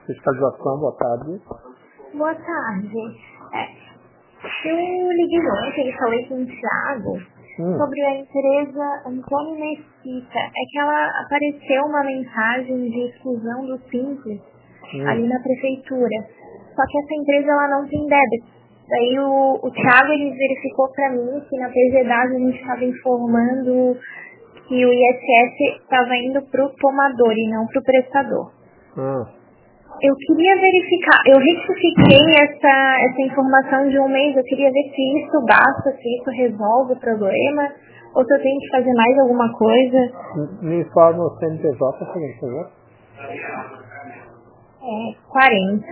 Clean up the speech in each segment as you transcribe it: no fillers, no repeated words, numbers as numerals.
Fiscalização, boa tarde. Boa tarde. Eu liguei ontem e falei com o Thiago sobre a empresa Antônio Mesquita. É que ela apareceu uma mensagem de exclusão do Simples ali na prefeitura. Só que essa empresa ela não tem débito. Daí o Thiago ele verificou para mim que na PGDAS a gente estava informando que o ISS estava indo para o tomador e não para o prestador. Eu queria verificar, eu retifiquei essa informação de um mês, eu queria ver se isso basta, se isso resolve o problema, ou se eu tenho que fazer mais alguma coisa. Me informa o CNPJ, por favor. 40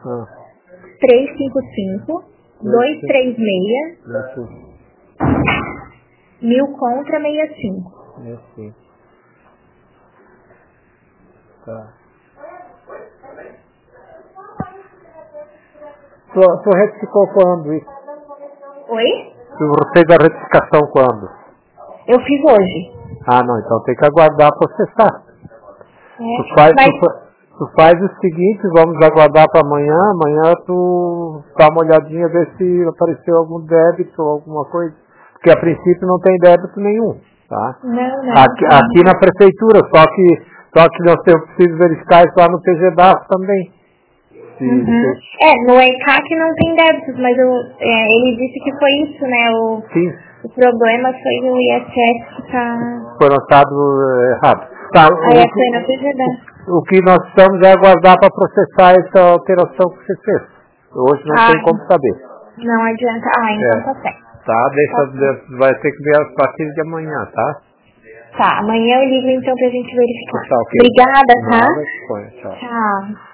355 236 1000 contra 65. Tá. Tu retificou quando isso? Oi? Tu fez a retificação quando? Eu fiz hoje. Não, então tem que aguardar processar. Tu faz o seguinte, vamos aguardar para amanhã. Amanhã tu dá uma olhadinha, ver se apareceu algum débito ou alguma coisa. Porque a princípio não tem débito nenhum, tá? Não. Aqui na prefeitura, só que nós preciso verificar isso lá no PGDAS também. No ECAC não tem débitos, mas ele disse que foi isso, né? O problema foi o ISS que foi lançado errado. Foi na PGDAS. O que nós estamos é aguardar para processar essa alteração que você fez. Hoje não tem como saber. Não adianta. Então tá certo. Vai ter que ver a partir de amanhã, tá? Tá, amanhã eu ligo então pra gente verificar. Tá, okay. Obrigada, tá? Nada, tchau. Tchau.